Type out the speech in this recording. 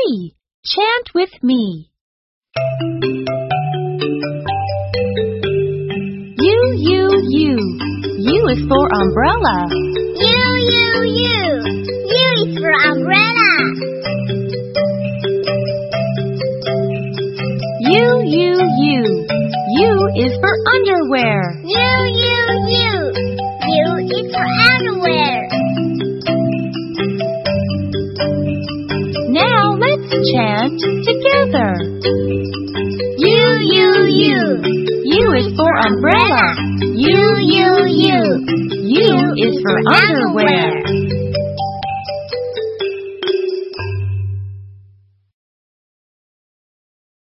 3. Chant with me. U, U, U. U is for umbrella. U, U, U. U is for umbrella. U, U, U. U is for underwear. U, U, U. U is for underwear. Now let's chant together. U, U, U. U is for umbrella. U, U, U. U is for underwear.